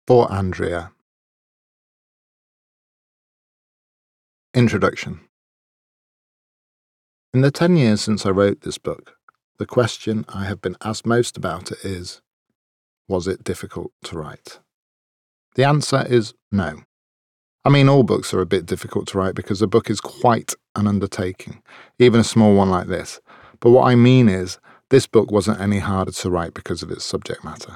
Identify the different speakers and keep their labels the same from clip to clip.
Speaker 1: For Andrea. Introduction. In the 10 years since I wrote this book, the question I have been asked most about it is, was it difficult to write? The answer is no. I mean, all books are a bit difficult to write because a book is quite an undertaking, even a small one like this. But what I mean is, this book wasn't any harder to write because of its subject matter.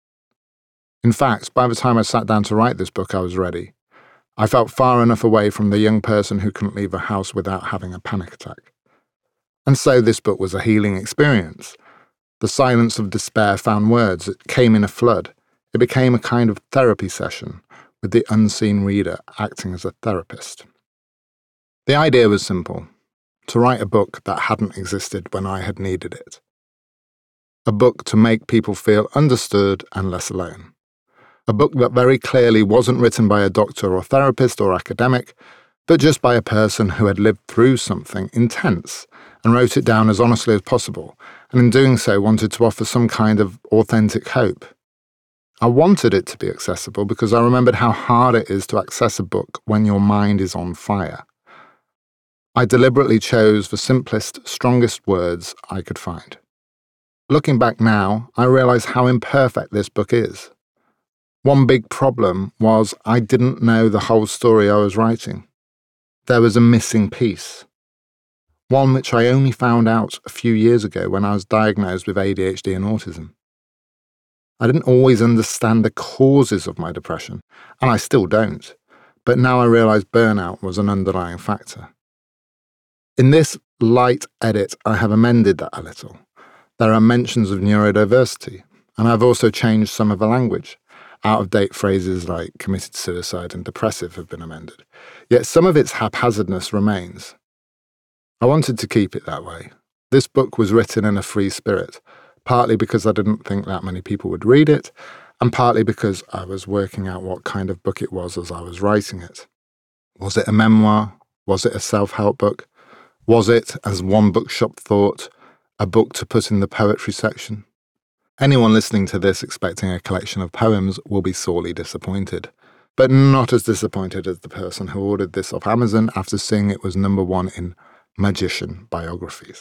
Speaker 1: In fact, by the time I sat down to write this book, I was ready. I felt far enough away from the young person who couldn't leave a house without having a panic attack. And so this book was a healing experience. The silence of despair found words. It came in a flood. It became a kind of therapy session, with the unseen reader acting as a therapist. The idea was simple: to write a book that hadn't existed when I had needed it. A book to make people feel understood and less alone. A book that very clearly wasn't written by a doctor or therapist or academic, but just by a person who had lived through something intense and wrote it down as honestly as possible, and in doing so wanted to offer some kind of authentic hope. I wanted it to be accessible because I remembered how hard it is to access a book when your mind is on fire. I deliberately chose the simplest, strongest words I could find. Looking back now, I realize how imperfect this book is. One big problem was I didn't know the whole story I was writing. There was a missing piece. One which I only found out a few years ago when I was diagnosed with ADHD and autism. I didn't always understand the causes of my depression, and I still don't, but now I realize burnout was an underlying factor. In this light edit, I have amended that a little. There are mentions of neurodiversity, and I've also changed some of the language. Out-of-date phrases like committed suicide and depressive have been amended, yet some of its haphazardness remains. I wanted to keep it that way. This book was written in a free spirit, partly because I didn't think that many people would read it, and partly because I was working out what kind of book it was as I was writing it. Was it a memoir? Was it a self-help book? Was it, as one bookshop thought, a book to put in the poetry section? Anyone listening to this expecting a collection of poems will be sorely disappointed, but not as disappointed as the person who ordered this off Amazon after seeing it was #1 in magician biographies.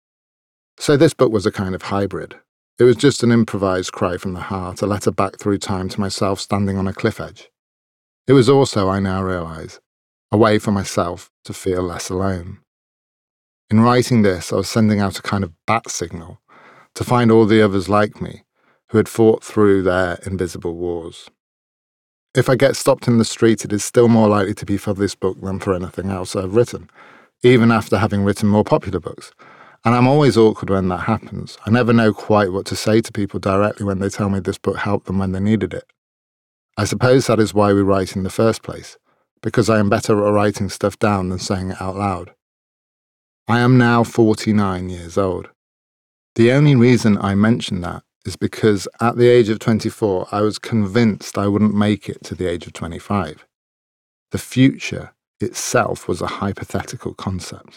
Speaker 1: So this book was a kind of hybrid. It was just an improvised cry from the heart, a letter back through time to myself standing on a cliff edge. It was also, I now realise, a way for myself to feel less alone. In writing this, I was sending out a kind of bat signal to find all the others like me who had fought through their invisible wars. If I get stopped in the street, it is still more likely to be for this book than for anything else I've written, even after having written more popular books. And I'm always awkward when that happens. I never know quite what to say to people directly when they tell me this book helped them when they needed it. I suppose that is why we write in the first place, because I am better at writing stuff down than saying it out loud. I am now 49 years old. The only reason I mention that is because at the age of 24, I was convinced I wouldn't make it to the age of 25. The future itself was a hypothetical concept.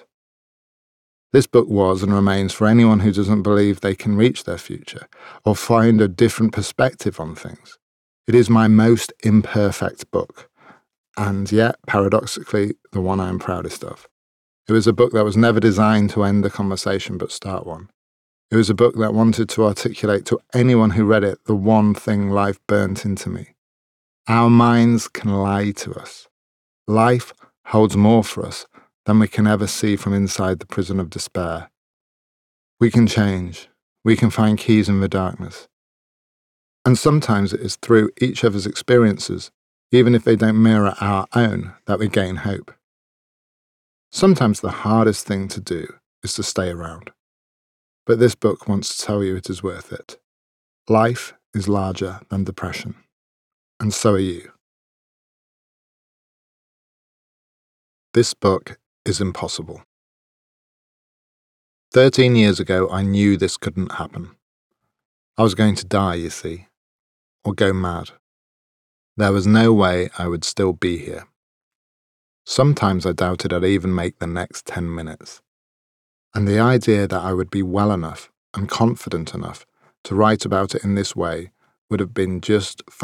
Speaker 1: This book was and remains for anyone who doesn't believe they can reach their future or find a different perspective on things. It is my most imperfect book, and yet, paradoxically, the one I am proudest of. It was a book that was never designed to end a conversation but start one. It was a book that wanted to articulate to anyone who read it the one thing life burnt into me. Our minds can lie to us. Life holds more for us than we can ever see from inside the prison of despair. We can change. We can find keys in the darkness. And sometimes it is through each other's experiences, even if they don't mirror our own, that we gain hope. Sometimes the hardest thing to do is to stay around. But this book wants to tell you it is worth it. Life is larger than depression, and so are you. This book is impossible. 13 years ago, I knew this couldn't happen. I was going to die, you see, or go mad. There was no way I would still be here. Sometimes I doubted I'd even make the next 10 minutes. And the idea that I would be well enough and confident enough to write about it in this way would have been just